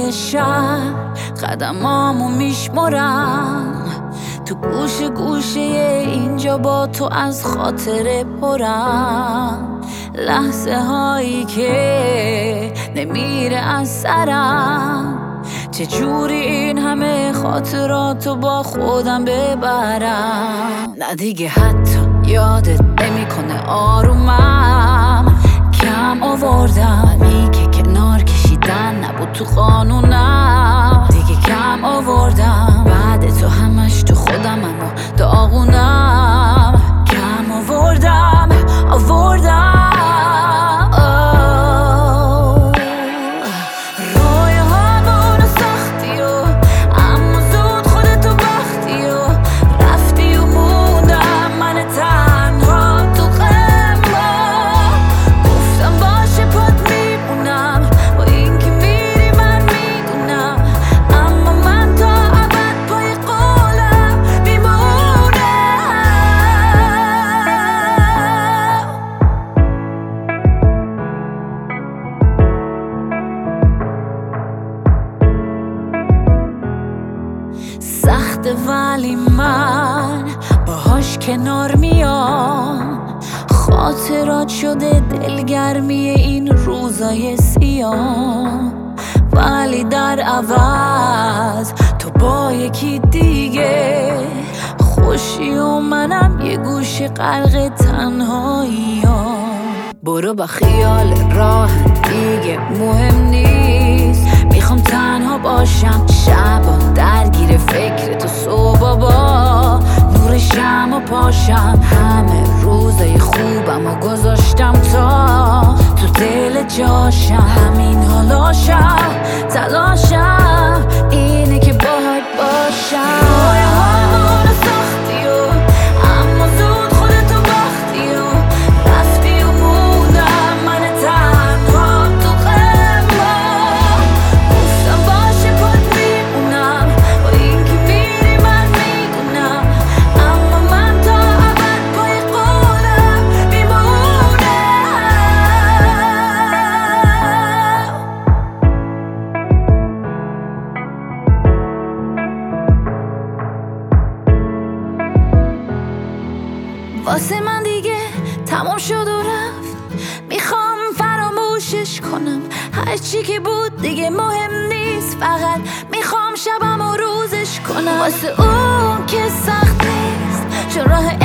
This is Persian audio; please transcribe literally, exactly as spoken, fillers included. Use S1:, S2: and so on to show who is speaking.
S1: کوچه شهر قدمامو میشمرم، تو گوشه گوشه اینجا با تو از خاطر پرم، لحظه هایی که نمیره از سرم، چجوری این همه خاطراتو با خودم ببرم. نه دیگه حتی یادت نمیکنه آرومم، کم آوردم می که کنار کشیدن نبود تو قانونم، دیگه کم آوردم بعد تو همش تو خودم اما داغونم، کم آوردم آوردم سخته ولی من باهاش کنار میام، خاطرات شده دلگرمی این روزای سیاه، ولی در عوض تو با یکی دیگه خوشی و منم یه گوشه غرق تنهاییام. برو با خیال راحت دیگه مهم نیست، میخوام تنها باشم شبا درگیر فکر تو، صبح با نور شمع پاشم، همه روزای خوبم و گذاشتم تا تو دل جاشم، همین حالاشم تلاشم اینه که باهات باشم. واسه من دیگه تمام شد و رفت، میخوام فراموشش کنم، هرچی که بود دیگه مهم نیست، فقط میخوام شبم و روزش کنم. واسه اون که سخت نیست چون راه